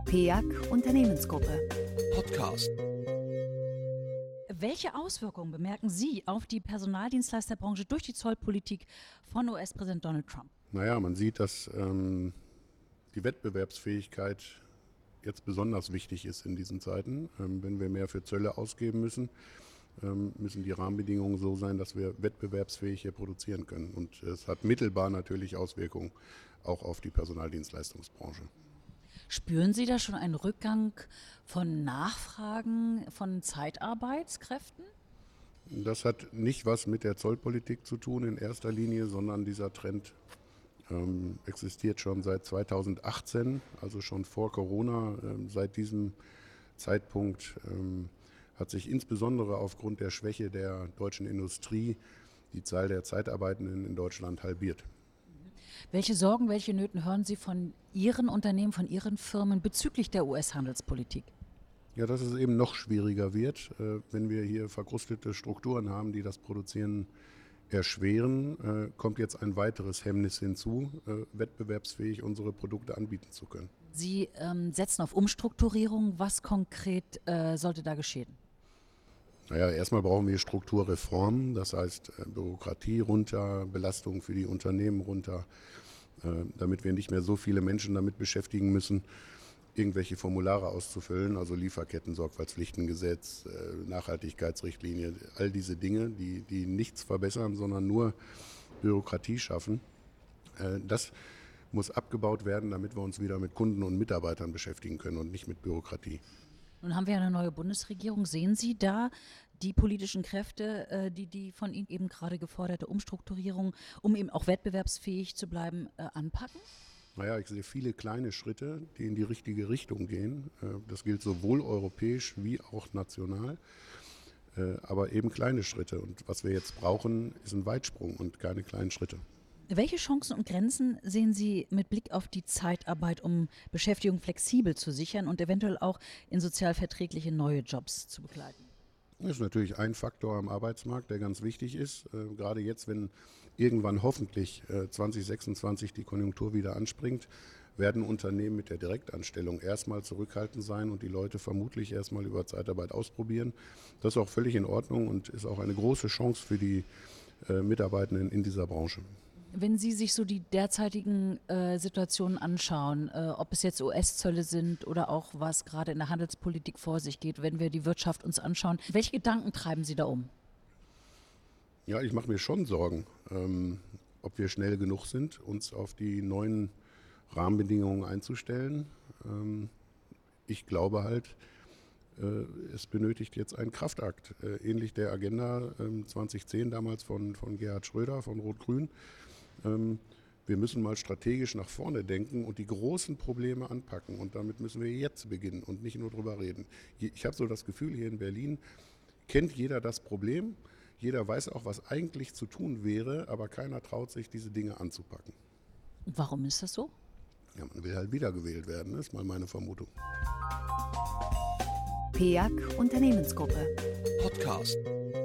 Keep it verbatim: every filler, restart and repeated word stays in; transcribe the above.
P E A C Unternehmensgruppe. Podcast. Welche Auswirkungen bemerken Sie auf die Personaldienstleisterbranche durch die Zollpolitik von U S-Präsident Donald Trump? Naja, man sieht, dass ähm, die Wettbewerbsfähigkeit jetzt besonders wichtig ist in diesen Zeiten. Ähm, wenn wir mehr für Zölle ausgeben müssen, ähm, müssen die Rahmenbedingungen so sein, dass wir wettbewerbsfähig hier produzieren können. Und es hat mittelbar natürlich Auswirkungen auch auf die Personaldienstleistungsbranche. Spüren Sie da schon einen Rückgang von Nachfragen von Zeitarbeitskräften? Das hat nicht was mit der Zollpolitik zu tun in erster Linie, sondern dieser Trend ähm, existiert schon seit zweitausendachtzehn, also schon vor Corona. Ähm, seit diesem Zeitpunkt ähm, hat sich insbesondere aufgrund der Schwäche der deutschen Industrie die Zahl der Zeitarbeitenden in Deutschland halbiert. Welche Sorgen, welche Nöten hören Sie von Ihren Unternehmen, von Ihren Firmen bezüglich der U S-Handelspolitik? Ja, dass es eben noch schwieriger wird, äh, wenn wir hier verkrustete Strukturen haben, die das Produzieren erschweren, äh, kommt jetzt ein weiteres Hemmnis hinzu, äh, wettbewerbsfähig unsere Produkte anbieten zu können. Sie ähm, setzen auf Umstrukturierung. Was konkret äh, sollte da geschehen? Naja, erstmal brauchen wir Strukturreformen, das heißt äh, Bürokratie runter, Belastung für die Unternehmen runter, äh, damit wir nicht mehr so viele Menschen damit beschäftigen müssen, irgendwelche Formulare auszufüllen, also Lieferketten, Sorgfaltspflichtengesetz, äh, Nachhaltigkeitsrichtlinie, all diese Dinge, die, die nichts verbessern, sondern nur Bürokratie schaffen. Äh, das muss abgebaut werden, damit wir uns wieder mit Kunden und Mitarbeitern beschäftigen können und nicht mit Bürokratie. Nun haben wir eine neue Bundesregierung. Sehen Sie da die politischen Kräfte, die die von Ihnen eben gerade geforderte Umstrukturierung, um eben auch wettbewerbsfähig zu bleiben, anpacken? Naja, ich sehe viele kleine Schritte, die in die richtige Richtung gehen. Das gilt sowohl europäisch wie auch national, aber eben kleine Schritte. Und was wir jetzt brauchen, ist ein Weitsprung und keine kleinen Schritte. Welche Chancen und Grenzen sehen Sie mit Blick auf die Zeitarbeit, um Beschäftigung flexibel zu sichern und eventuell auch in sozial verträgliche neue Jobs zu begleiten? Das ist natürlich ein Faktor am Arbeitsmarkt, der ganz wichtig ist. Äh, gerade jetzt, wenn irgendwann hoffentlich äh, zwanzig sechsundzwanzig die Konjunktur wieder anspringt, werden Unternehmen mit der Direktanstellung erstmal zurückhaltend sein und die Leute vermutlich erstmal über Zeitarbeit ausprobieren. Das ist auch völlig in Ordnung und ist auch eine große Chance für die äh, Mitarbeitenden in dieser Branche. Wenn Sie sich so die derzeitigen äh, Situationen anschauen, äh, ob es jetzt U S-Zölle sind oder auch was gerade in der Handelspolitik vor sich geht, wenn wir die Wirtschaft uns anschauen, welche Gedanken treiben Sie da um? Ja, ich mache mir schon Sorgen, ähm, ob wir schnell genug sind, uns auf die neuen Rahmenbedingungen einzustellen. Ähm, ich glaube halt, äh, es benötigt jetzt einen Kraftakt, äh, ähnlich der Agenda äh, zweitausendzehn damals von, von Gerhard Schröder von Rot-Grün. Ähm, wir müssen mal strategisch nach vorne denken und die großen Probleme anpacken. Und damit müssen wir jetzt beginnen und nicht nur drüber reden. Ich habe so das Gefühl, hier in Berlin kennt jeder das Problem. Jeder weiß auch, was eigentlich zu tun wäre, aber keiner traut sich, diese Dinge anzupacken. Warum ist das so? Ja, man will halt wiedergewählt werden, ist mal meine Vermutung. P E A C Unternehmensgruppe. Podcast.